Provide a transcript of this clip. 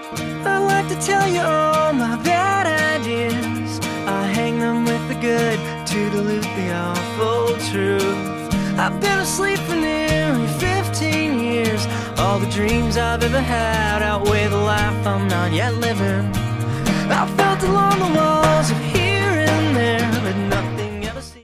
I'd like to tell you all my bad ideas. I hang them with the good to dilute the awful truth. I've been asleep for nearly 15 years. All the dreams I've ever had outweigh the life I'm not yet living. I felt along the wall